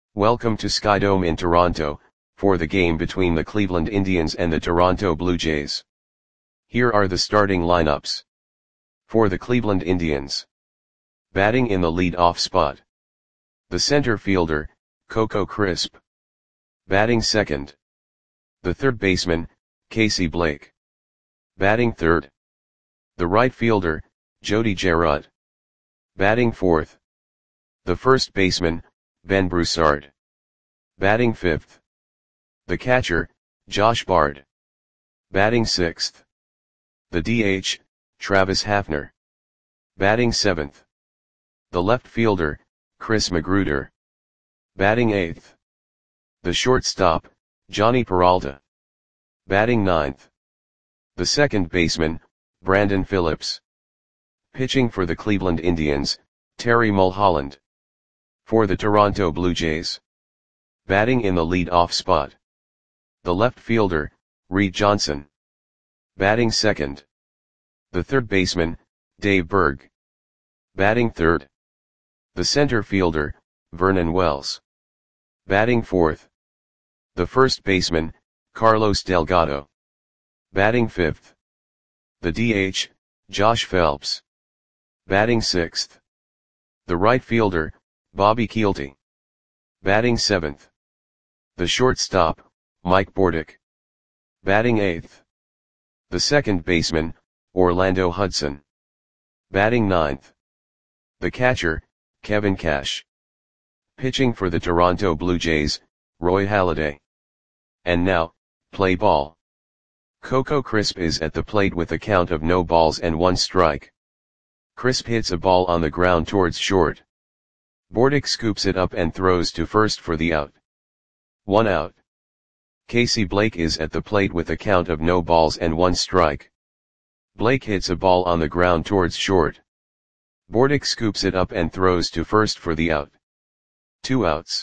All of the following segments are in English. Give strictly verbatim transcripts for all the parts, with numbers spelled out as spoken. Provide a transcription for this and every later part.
Welcome to Skydome in Toronto, for the game between the Cleveland Indians and the Toronto Blue Jays. Here are the starting lineups. For the Cleveland Indians. Batting in the lead-off spot. The center fielder, Coco Crisp. Batting second. The third baseman, Casey Blake. Batting third. The right fielder, Jody Gerard. Batting fourth. The first baseman, Ben Broussard. Batting fifth. The catcher, Josh Bard. Batting sixth. The D H, Travis Hafner. Batting seventh. The left fielder, Chris Magruder. Batting eighth. The shortstop, Jhonny Peralta. Batting ninth. The second baseman, Brandon Phillips. Pitching for the Cleveland Indians, Terry Mulholland. For the Toronto Blue Jays. Batting in the lead-off spot. The left fielder, Reed Johnson. Batting second. The third baseman, Dave Berg. Batting third. The center fielder, Vernon Wells. Batting fourth. The first baseman, Carlos Delgado. Batting fifth. The D H, Josh Phelps. Batting sixth. The right fielder, Bobby Kielty. Batting seventh. The shortstop, Mike Bordick. Batting eighth. The second baseman, Orlando Hudson. Batting ninth. The catcher, Kevin Cash. Pitching for the Toronto Blue Jays, Roy Halladay. And now, play ball. Coco Crisp is at the plate with a count of no balls and one strike. Crisp hits a ball on the ground towards short. Bordick scoops it up and throws to first for the out. One out. Casey Blake is at the plate with a count of no balls and one strike. Blake hits a ball on the ground towards short. Bordick scoops it up and throws to first for the out. Two outs.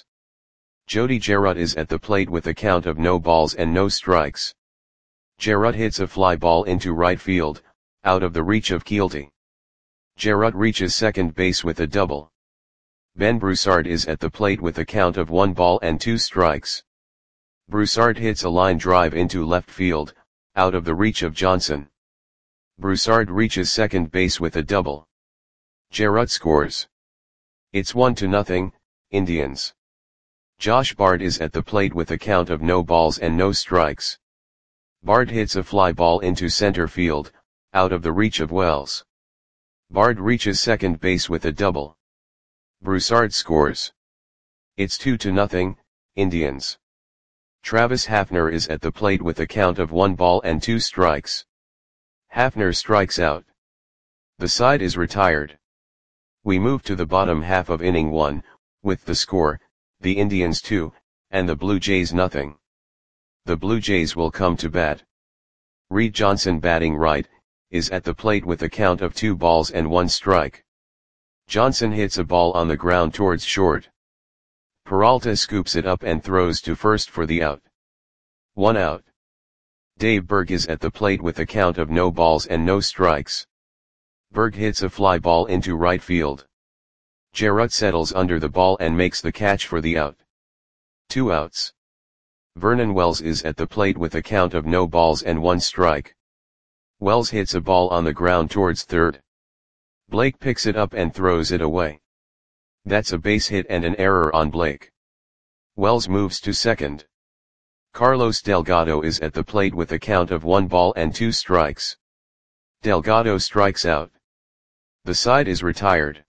Jody Gerard is at the plate with a count of no balls and no strikes. Gerard hits a fly ball into right field, out of the reach of Kielty. Gerard reaches second base with a double. Ben Broussard is at the plate with a count of one ball and two strikes. Broussard hits a line drive into left field, out of the reach of Johnson. Broussard reaches second base with a double. Gerard scores. It's one to nothing, Indians. Josh Bard is at the plate with a count of no balls and no strikes. Bard hits a fly ball into center field, out of the reach of Wells. Bard reaches second base with a double. Broussard scores. It's two to nothing, Indians. Travis Hafner is at the plate with a count of one ball and two strikes. Hafner strikes out. The side is retired. We move to the bottom half of inning one, with the score, the Indians two, and the Blue Jays nothing. The Blue Jays will come to bat. Reed Johnson, batting right, is at the plate with a count of two balls and one strike. Johnson hits a ball on the ground towards short. Peralta scoops it up and throws to first for the out. One out. Dave Berg is at the plate with a count of no balls and no strikes. Berg hits a fly ball into right field. Gerard settles under the ball and makes the catch for the out. Two outs. Vernon Wells is at the plate with a count of no balls and one strike. Wells hits a ball on the ground towards third. Blake picks it up and throws it away. That's a base hit and an error on Blake. Wells moves to second. Carlos Delgado is at the plate with a count of one ball and two strikes. Delgado strikes out. The side is retired.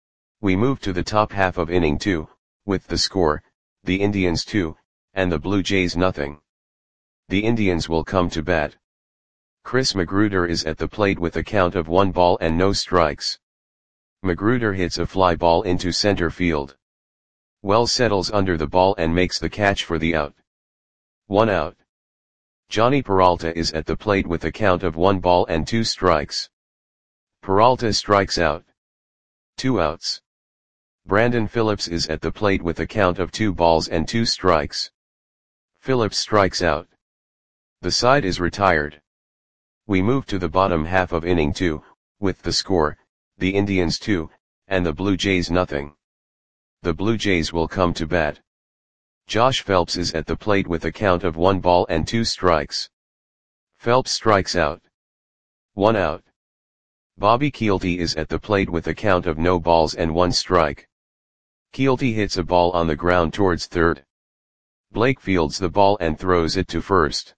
We move to the top half of inning two, with the score, the Indians two, and the Blue Jays nothing. The Indians will come to bat. Chris Magruder is at the plate with a count of one ball and no strikes. Magruder hits a fly ball into center field. Wells settles under the ball and makes the catch for the out. One out. Jhonny Peralta is at the plate with a count of one ball and two strikes. Peralta strikes out. Two outs. Brandon Phillips is at the plate with a count of two balls and two strikes. Phillips strikes out. The side is retired. We move to the bottom half of inning two, with the score, the Indians two, and the Blue Jays nothing. The Blue Jays will come to bat. Josh Phelps is at the plate with a count of one ball and two strikes. Phelps strikes out. One out. Bobby Kielty is at the plate with a count of no balls and one strike. Kielty hits a ball on the ground towards third. Blake fields the ball and throws it to first.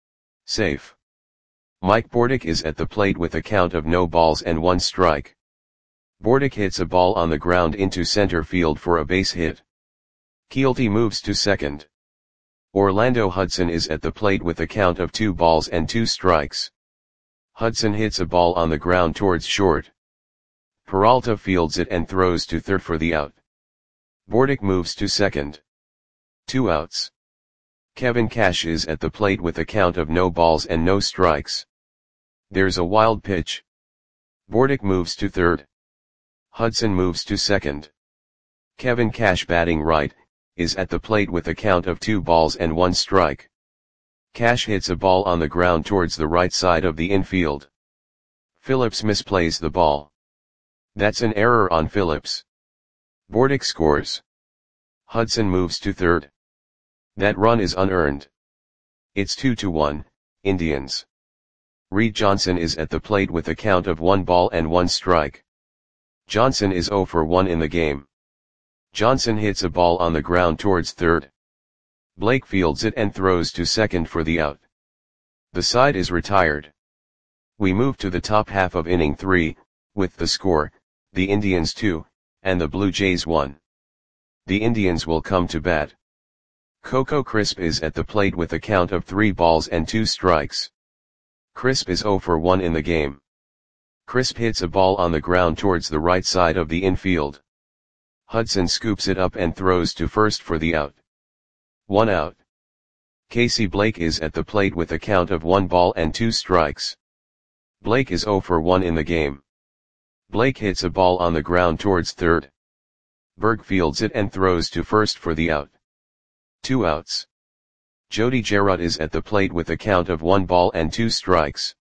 Safe. Mike Bordick is at the plate with a count of no balls and one strike. Bordick hits a ball on the ground into center field for a base hit. Kielty moves to second. Orlando Hudson is at the plate with a count of two balls and two strikes. Hudson hits a ball on the ground towards short. Peralta fields it and throws to third for the out. Bordick moves to second. Two outs. Kevin Cash is at the plate with a count of no balls and no strikes. There's a wild pitch. Bordick moves to third. Hudson moves to second. Kevin Cash, batting right, is at the plate with a count of two balls and one strike. Cash hits a ball on the ground towards the right side of the infield. Phillips misplays the ball. That's an error on Phillips. Bordick scores. Hudson moves to third. That run is unearned. It's two to one, Indians. Reed Johnson is at the plate with a count of one ball and one strike. Johnson is zero for one in the game. Johnson hits a ball on the ground towards third. Blake fields it and throws to second for the out. The side is retired. We move to the top half of inning three, with the score, the Indians two, and the Blue Jays one. The Indians will come to bat. Coco Crisp is at the plate with a count of three balls and two strikes. Crisp is zero for one in the game. Crisp hits a ball on the ground towards the right side of the infield. Hudson scoops it up and throws to first for the out. One out. Casey Blake is at the plate with a count of one ball and two strikes. Blake is zero for one in the game. Blake hits a ball on the ground towards third. Berg fields it and throws to first for the out. Two outs. Jody Gerut is at the plate with a count of one ball and two strikes.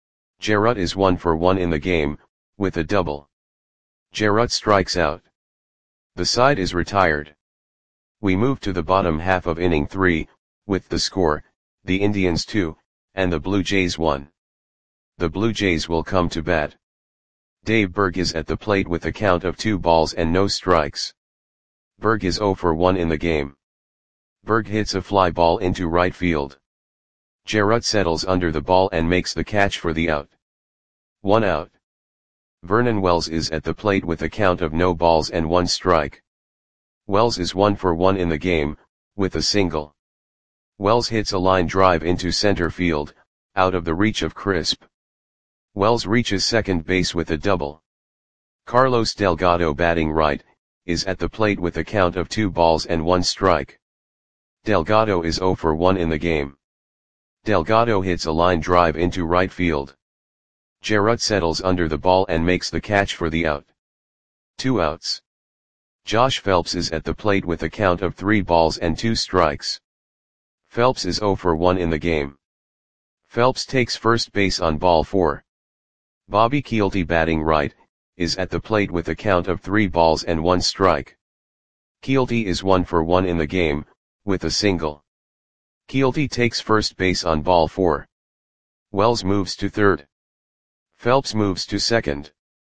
Gerut is one for one in the game, with a double. Gerut strikes out. The side is retired. We move to the bottom half of inning three, with the score, the Indians two, and the Blue Jays one. The Blue Jays will come to bat. Dave Berg is at the plate with a count of two balls and no strikes. Berg is zero for one in the game. Berg hits a fly ball into right field. Gerut settles under the ball and makes the catch for the out. One out. Vernon Wells is at the plate with a count of no balls and one strike. Wells is one for one in the game, with a single. Wells hits a line drive into center field, out of the reach of Crisp. Wells reaches second base with a double. Carlos Delgado, batting right, is at the plate with a count of two balls and one strike. Delgado is zero for one in the game. Delgado hits a line drive into right field. Gerut settles under the ball and makes the catch for the out. Two outs. Josh Phelps is at the plate with a count of three balls and two strikes. Phelps is zero for one in the game. Phelps takes first base on ball four. Bobby Kielty, batting right, is at the plate with a count of three balls and one strike. Kielty is one for one in the game, with a single. Kielty takes first base on ball four. Wells moves to third. Phelps moves to second.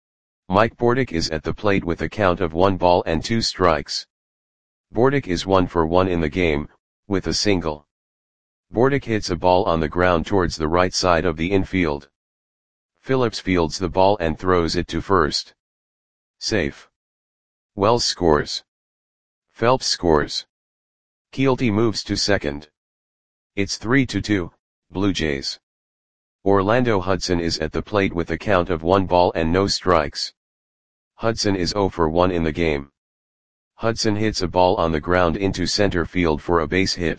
Mike Bordick is at the plate with a count of one ball and two strikes. Bordick is one for one in the game, with a single. Bordick hits a ball on the ground towards the right side of the infield. Phillips fields the ball and throws it to first. Safe. Wells scores. Phelps scores. Kielty moves to second. It's three to two, Blue Jays. Orlando Hudson is at the plate with a count of one ball and no strikes. Hudson is zero for one in the game. Hudson hits a ball on the ground into center field for a base hit.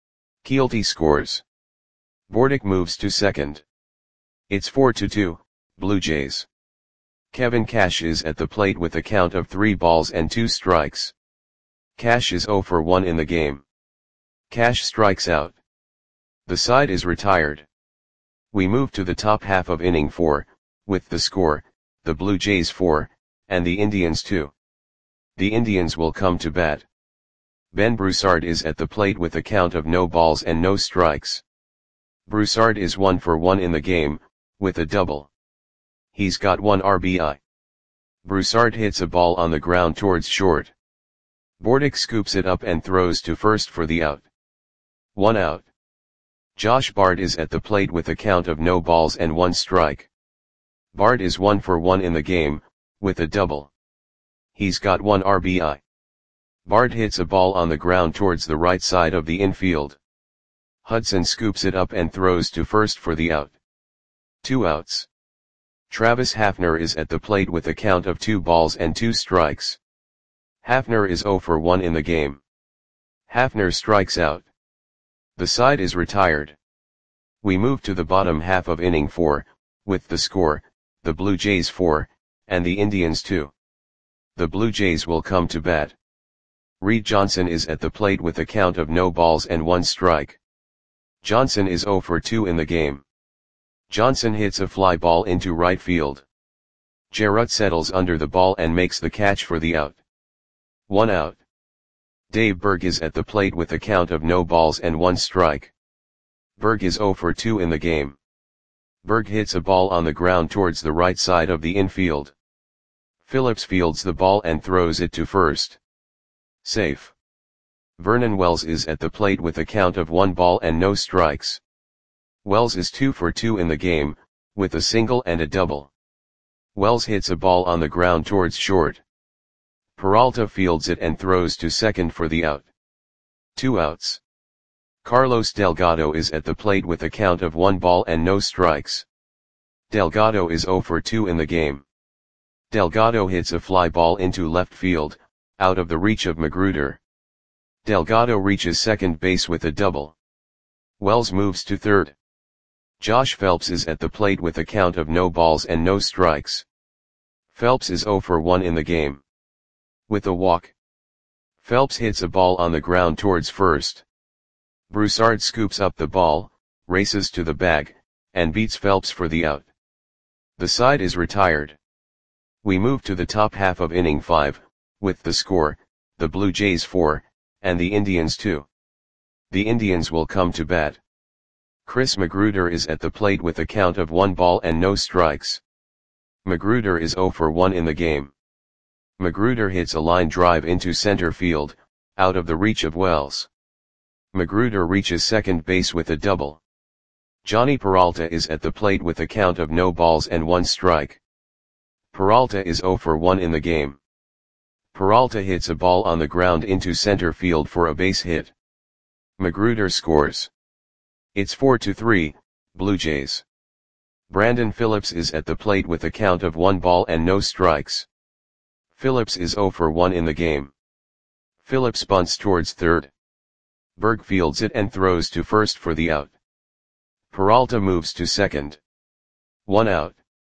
Kielty scores. Bordick moves to second. It's four to two, Blue Jays. Kevin Cash is at the plate with a count of three balls and two strikes. Cash is zero for one in the game. Cash strikes out. The side is retired. We move to the top half of inning four, with the score, the Blue Jays four, and the Indians two. The Indians will come to bat. Ben Broussard is at the plate with a count of no balls and no strikes. Broussard is one for one in the game, with a double. He's got one R B I. Broussard hits a ball on the ground towards short. Bordick scoops it up and throws to first for the out. One out. Josh Bard is at the plate with a count of no balls and one strike. Bard is one for one in the game, with a double. He's got one R B I. Bard hits a ball on the ground towards the right side of the infield. Hudson scoops it up and throws to first for the out. Two outs. Travis Hafner is at the plate with a count of two balls and two strikes. Hafner is zero for one in the game. Hafner strikes out. The side is retired. We move to the bottom half of inning four, with the score, the Blue Jays four, and the Indians two. The Blue Jays will come to bat. Reed Johnson is at the plate with a count of no balls and one strike. Johnson is zero for two in the game. Johnson hits a fly ball into right field. Jarrett settles under the ball and makes the catch for the out. One out. Dave Berg is at the plate with a count of no balls and one strike. Berg is zero for two in the game. Berg hits a ball on the ground towards the right side of the infield. Phillips fields the ball and throws it to first. Safe. Vernon Wells is at the plate with a count of one ball and no strikes. Wells is two for two in the game, with a single and a double. Wells hits a ball on the ground towards short. Peralta fields it and throws to second for the out. Two outs. Carlos Delgado is at the plate with a count of one ball and no strikes. Delgado is zero for two in the game. Delgado hits a fly ball into left field, out of the reach of Magruder. Delgado reaches second base with a double. Wells moves to third. Josh Phelps is at the plate with a count of no balls and no strikes. Phelps is zero for one in the game. With a walk. Phelps hits a ball on the ground towards first. Broussard scoops up the ball, races to the bag, and beats Phelps for the out. The side is retired. We move to the top half of inning five, with the score, the Blue Jays four, and the Indians two. The Indians will come to bat. Chris Magruder is at the plate with a count of one ball and no strikes. Magruder is zero for one in the game. Magruder hits a line drive into center field, out of the reach of Wells. Magruder reaches second base with a double. Johnny Peralta is at the plate with a count of no balls and one strike. Peralta is zero for one in the game. Peralta hits a ball on the ground into center field for a base hit. Magruder scores. It's four to three, Blue Jays. Brandon Phillips is at the plate with a count of one ball and no strikes. Phillips is zero for one in the game. Phillips bunts towards third. Berg fields it and throws to first for the out. Peralta moves to second. One out.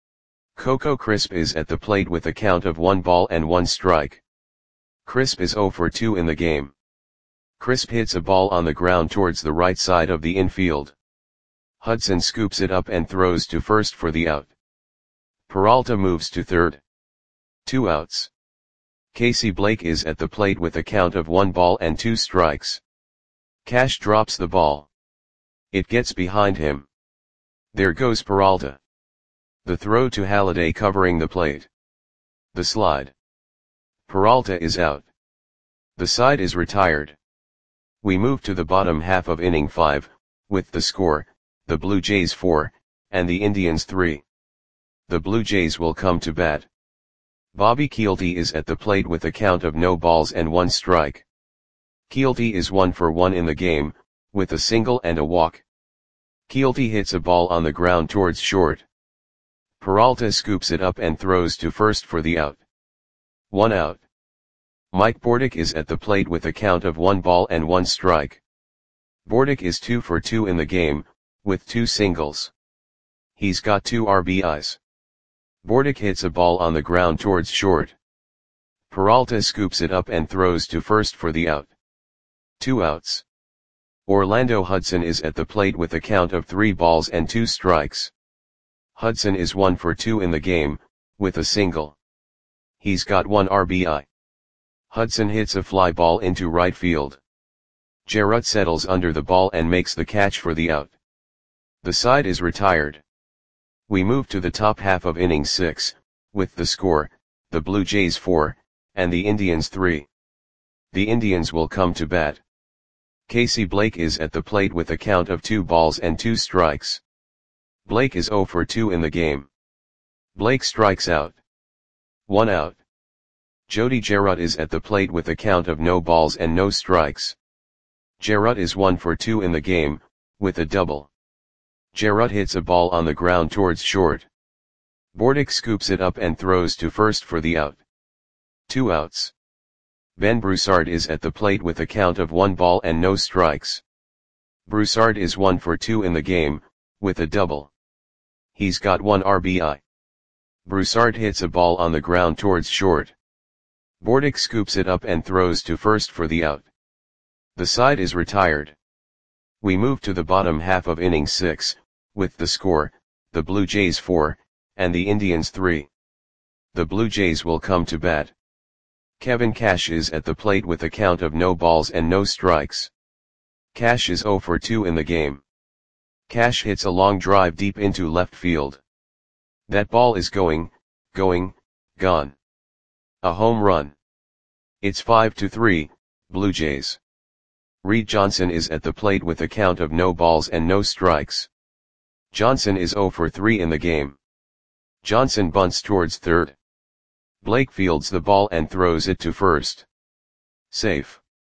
Coco Crisp is at the plate with a count of one ball and one strike. Crisp is zero for two in the game. Crisp hits a ball on the ground towards the right side of the infield. Hudson scoops it up and throws to first for the out. Peralta moves to third. Two outs. Casey Blake is at the plate with a count of one ball and two strikes. Cash drops the ball. It gets behind him. There goes Peralta. The throw to Halladay covering the plate. The slide. Peralta is out. The side is retired. We move to the bottom half of inning five, with the score, the Blue Jays four, and the Indians three. The Blue Jays will come to bat. Bobby Kielty is at the plate with a count of no balls and one strike. Kielty is one for one in the game, with a single and a walk. Kielty hits a ball on the ground towards short. Peralta scoops it up and throws to first for the out. One out. Mike Bordick is at the plate with a count of one ball and one strike. Bordick is two for two in the game, with two singles. He's got two R B Is. Bordick hits a ball on the ground towards short. Peralta scoops it up and throws to first for the out. Two outs. Orlando Hudson is at the plate with a count of three balls and two strikes. Hudson is one for two in the game, with a single. He's got one R B I. Hudson hits a fly ball into right field. Jarrett settles under the ball and makes the catch for the out. The side is retired. We move to the top half of inning six, with the score, the Blue Jays four, and the Indians three. The Indians will come to bat. Casey Blake is at the plate with a count of two balls and two strikes. Blake is oh for two in the game. Blake strikes out. One out. Jody Jarrett is at the plate with a count of no balls and no strikes. Jarrett is one for two in the game, with a double. Jarrett hits a ball on the ground towards short. Bordick scoops it up and throws to first for the out. Two outs. Ben Broussard is at the plate with a count of one ball and no strikes. Broussard is one for two in the game, with a double. He's got one R B I. Broussard hits a ball on the ground towards short. Bordick scoops it up and throws to first for the out. The side is retired. We move to the bottom half of inning six, with the score, the Blue Jays four, and the Indians three. The Blue Jays will come to bat. Kevin Cash is at the plate with a count of no balls and no strikes. Cash is oh for two in the game. Cash hits a long drive deep into left field. That ball is going, going, gone. A home run. It's five to three, Blue Jays. Reed Johnson is at the plate with a count of no balls and no strikes. Johnson is oh for three in the game. Johnson bunts towards third. Blake fields the ball and throws it to first. Safe.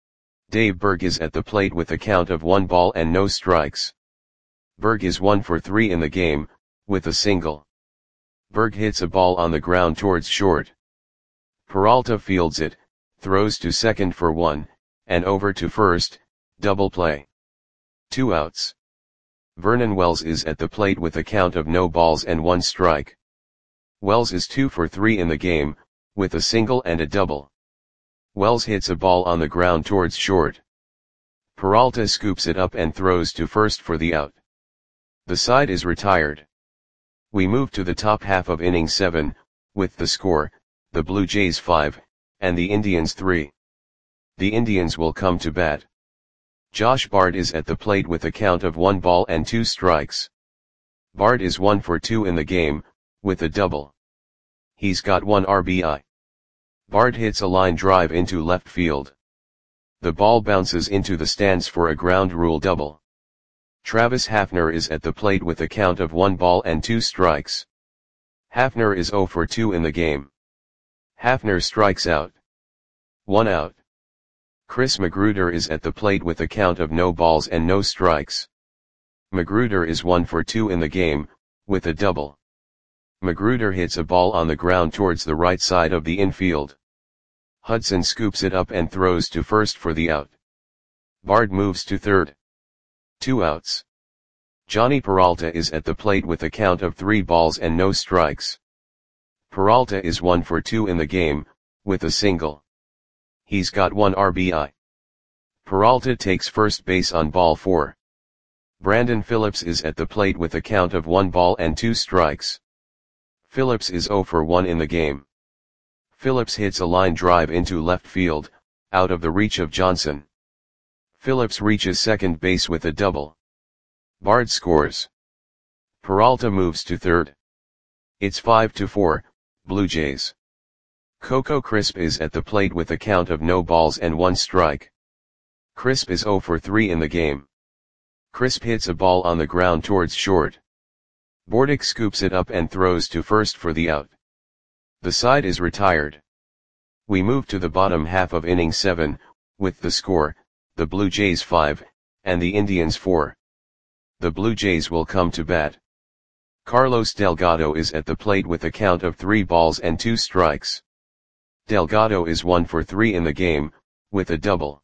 Dave Berg is at the plate with a count of one ball and no strikes. Berg is one for three in the game, with a single. Berg hits a ball on the ground towards short. Peralta fields it, throws to second for one, and over to first, double play. Two outs. Vernon Wells is at the plate with a count of no balls and one strike. Wells is two for three in the game, with a single and a double. Wells hits a ball on the ground towards short. Peralta scoops it up and throws to first for the out. The side is retired. We move to the top half of inning seven, with the score, the Blue Jays five, and the Indians three. The Indians will come to bat. Josh Bard is at the plate with a count of one ball and two strikes. Bard is one for two in the game, with a double. He's got one R B I. Bard hits a line drive into left field. The ball bounces into the stands for a ground rule double. Travis Hafner is at the plate with a count of one ball and two strikes. Hafner is oh for two in the game. Hafner strikes out. One out. Chris Magruder is at the plate with a count of no balls and no strikes. Magruder is one for two in the game, with a double. Magruder hits a ball on the ground towards the right side of the infield. Hudson scoops it up and throws to first for the out. Bard moves to third. Two outs. Johnny Peralta is at the plate with a count of three balls and no strikes. Peralta is one for two in the game, with a single. He's got one R B I. Peralta takes first base on ball four. Brandon Phillips is at the plate with a count of one ball and two strikes. Phillips is oh for one in the game. Phillips hits a line drive into left field, out of the reach of Johnson. Phillips reaches second base with a double. Bard scores. Peralta moves to third. It's five to four, Blue Jays. Coco Crisp is at the plate with a count of no balls and one strike. Crisp is oh for three in the game. Crisp hits a ball on the ground towards short. Bordick scoops it up and throws to first for the out. The side is retired. We move to the bottom half of inning seven, with the score, the Blue Jays five, and the Indians four. The Blue Jays will come to bat. Carlos Delgado is at the plate with a count of three balls and two strikes. Delgado is one for three in the game, with a double.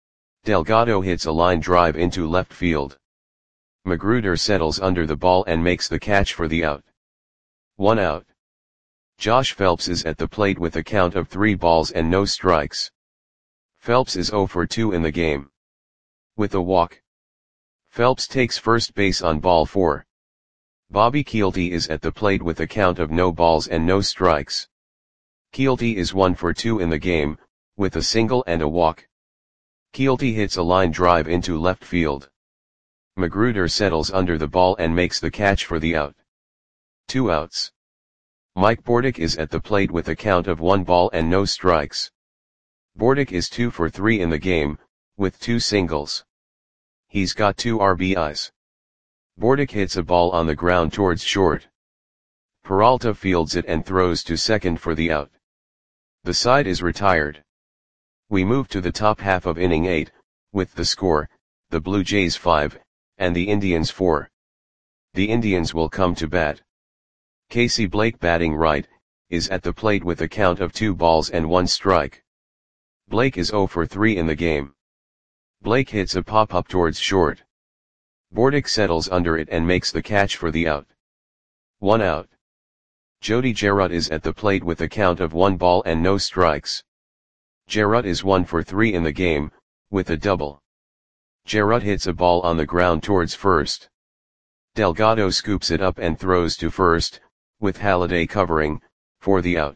Delgado hits a line drive into left field. Magruder settles under the ball and makes the catch for the out. One out. Josh Phelps is at the plate with a count of three balls and no strikes. Phelps is oh for two in the game. With a walk. Phelps takes first base on ball four. Bobby Kielty is at the plate with a count of no balls and no strikes. Kielty is one for two in the game, with a single and a walk. Keelty hits a line drive into left field. Magruder settles under the ball and makes the catch for the out. Two outs. Mike Bordick is at the plate with a count of one ball and no strikes. Bordick is two for three in the game, with two singles. He's got two R B Is. Bordick hits a ball on the ground towards short. Peralta fields it and throws to second for the out. The side is retired. We move to the top half of inning eight, with the score, the Blue Jays five, and the Indians four. The Indians will come to bat. Casey Blake, batting right, is at the plate with a count of two balls and one strike. Blake is oh for three in the game. Blake hits a pop-up towards short. Bordick settles under it and makes the catch for the out. One out. Jody Gerut is at the plate with a count of one ball and no strikes. Gerut is one for three in the game, with a double. Gerut hits a ball on the ground towards first. Delgado scoops it up and throws to first, with Halladay covering, for the out.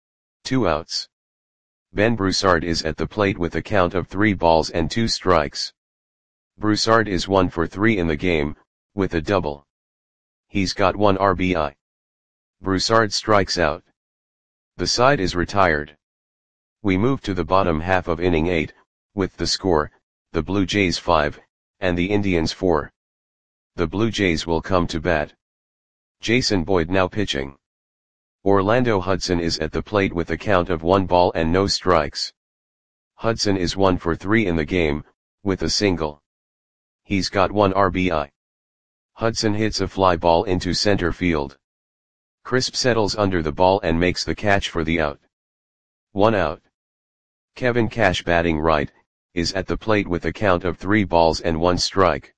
Two outs. Ben Broussard is at the plate with a count of three balls and two strikes. Broussard is one for three in the game, with a double. He's got one R B I. Broussard strikes out. The side is retired. We move to the bottom half of inning eight, with the score, the Blue Jays five, and the Indians four. The Blue Jays will come to bat. Jason Boyd now pitching. Orlando Hudson is at the plate with a count of one ball and no strikes. Hudson is one for three in the game, with a single. He's got one R B I. Hudson hits a fly ball into center field. Crisp settles under the ball and makes the catch for the out. One out. Kevin Cash, batting right, is at the plate with a count of three balls and one strike.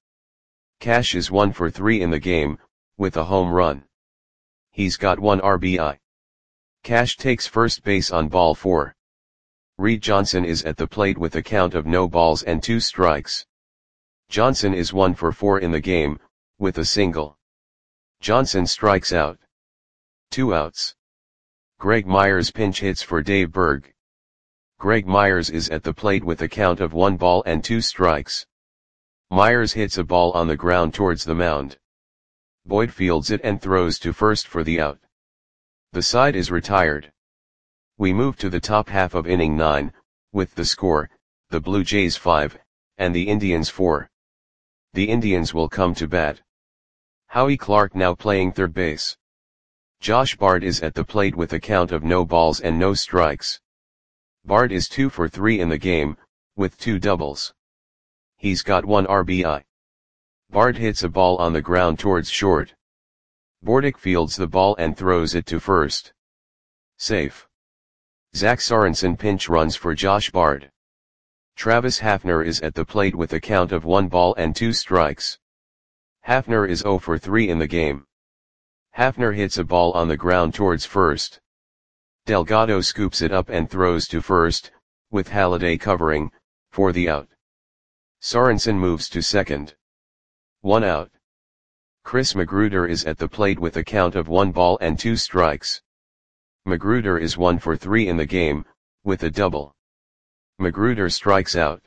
Cash is one for three in the game, with a home run. He's got one R B I. Cash takes first base on ball four. Reed Johnson is at the plate with a count of no balls and two strikes. Johnson is one for four in the game, with a single. Johnson strikes out. Two outs. Greg Myers pinch hits for Dave Berg. Greg Myers is at the plate with a count of one ball and two strikes. Myers hits a ball on the ground towards the mound. Boyd fields it and throws to first for the out. The side is retired. We move to the top half of inning nine, with the score, the Blue Jays five, and the Indians four. The Indians will come to bat. Howie Clark now playing third base. Josh Bard is at the plate with a count of no balls and no strikes. Bard is two for three in the game, with two doubles. He's got one R B I. Bard hits a ball on the ground towards short. Bordick fields the ball and throws it to first. Safe. Zach Sorensen pinch runs for Josh Bard. Travis Hafner is at the plate with a count of one ball and two strikes. Hafner is oh for three in the game. Hafner hits a ball on the ground towards first. Delgado scoops it up and throws to first, with Halladay covering, for the out. Sorensen moves to second. One out. Chris Magruder is at the plate with a count of one ball and two strikes. Magruder is one for three in the game, with a double. Magruder strikes out.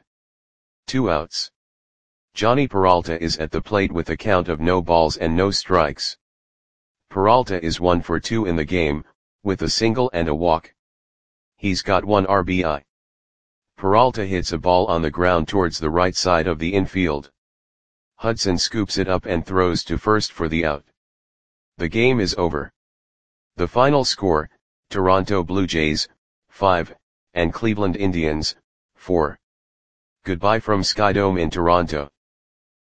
Two outs. Johnny Peralta is at the plate with a count of no balls and no strikes. Peralta is one for two in the game, with a single and a walk. He's got one R B I. Peralta hits a ball on the ground towards the right side of the infield. Hudson scoops it up and throws to first for the out. The game is over. The final score, Toronto Blue Jays, five, and Cleveland Indians, four. Goodbye from Skydome in Toronto.